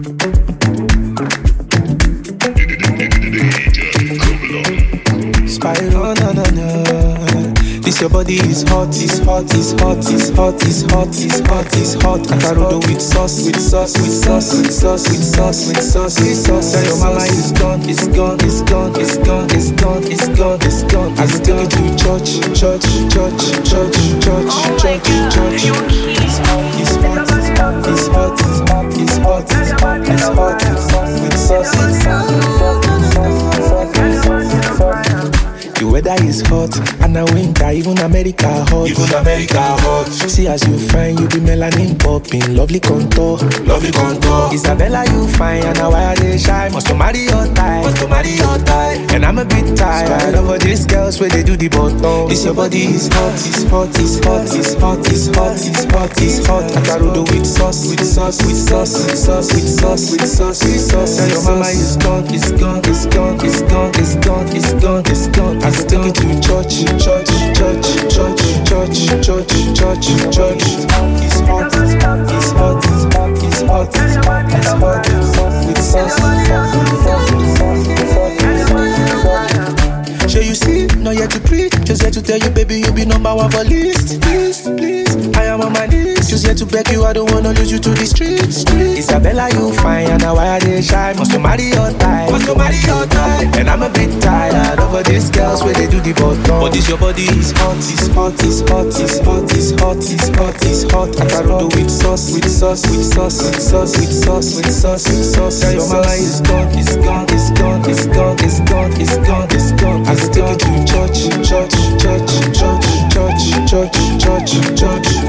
Spyro, na na na. This your body is hot, is hot, is hot, is hot, is hot, is hot, is hot. Akarodo with sauce, with sauce, with sauce, with sauce, with sauce, with sauce, with sauce. Tell your mama it's gone, it's gone, it's gone, it's gone, it's gone, it's gone, it's gone. I will take you to church, church, church, church, church, church, church. It's hot, it's hot, it's hot, it's hot, it's hot, it's hot, it's hot, it's hot, with sauce, with sauce, with sauce, with sauce, with sauce, with sauce, with sauce. The weather is hot, and the winter, even America hot. Even America hot. See as you fine, you be melanin popping, lovely contour, lovely contour. Isabella, you fine, and now why they shy? Must to marry your type, must to marry your type. And I'm a bit tired of all these girls where they do the bottom. This your body is hot, is hot, is hot, is hot, is hot, is hot, is hot. Akarodo with sauce, with sauce, with sauce, with sauce, with sauce, with sauce, with sauce. Tell your mama it's gone, it's gone, it's gone, it's gone, it's gone, it's gone, it's gone. I will take you to church, church, church, church, church, church, church, church. It's hot, it's hot, it's hot, it's hot, it's hot, it's hot, it's hot, it's hot, with sauce, with sauce, with sauce, with sauce, with sauce, with sauce. Sure you see, not yet to preach, just here to tell you, baby, you be number one for list. Please, please, I am on my knees, just here to beg you, I don't wanna lose you to the streets. Isabella, you fine, and now why are they shy? Must to marry your type, must to marry your type. And I'm a bit tired of all these girls where they do the bottom. But this your body is hot, is hot, is hot, is hot, is hot, is hot, is hot. Akarodo with sauce, with sauce, with sauce, with sauce, with sauce, with sauce, with sauce. Tell your mama it's gone, it's gone, it's gone, it's gone, it's gone, it's gone, it's gone. I will take you to church, church, church, church, church, church, church, church.